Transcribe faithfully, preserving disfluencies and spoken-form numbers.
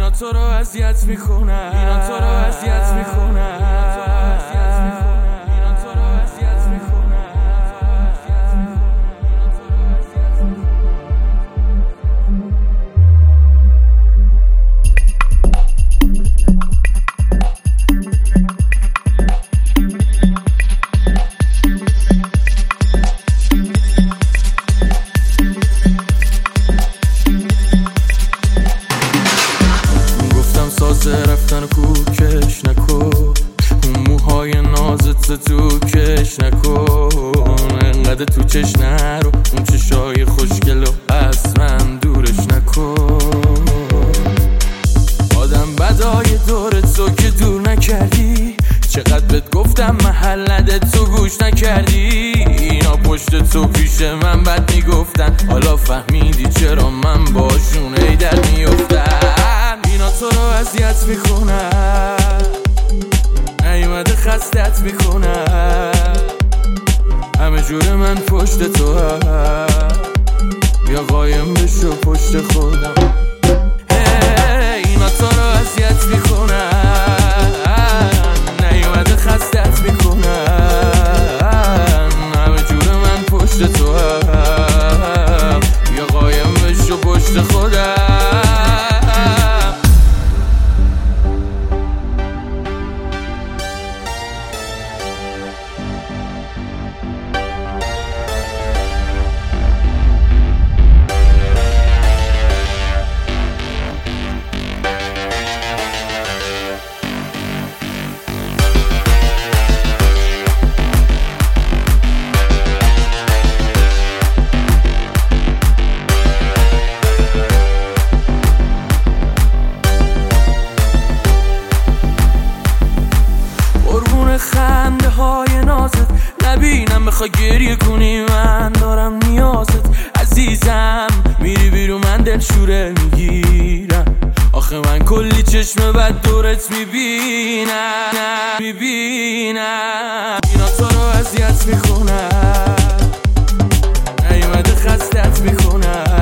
اینا تو رو اذیت میکنن، اینا تو رو اذیت میکنن، اینا تو رو اذیت میکنن، اینا تو رو اذیت میکنن. رفتن و کوکش نکن، اون موهای نازت تو کش نکن، انقدر تو چش نرو، اون چشای خوشگل و از من دورش نکن. آدم بدای دورت تو که دور نکردی، چقدر بهت گفتم محل نده تو گوش نکردی. اینا پشت تو پیش من بد میگفتن، حالا فهمیدی چرا من باشون ای در میافتم. اینا تو رو اذیت میکنن، نیومده خستت میکنن، همه جور من پشت تو هست، یا قایم بشو پشت خودم. اینا تو رو اذیت میکنن، نیومده خستت میکنن، همه جور من پشت تو هست، یا قایم بشو پشت خودم. خنده های نازت نبینم بخوای گریه کنی، من دارم نیازت عزیزم. میری بیرون من دلشوره میگیرم، آخه من کلی چشم بد دورت میبینم میبینم. اینا تو رو اذیت میکنن، نیومده خستت میکنن،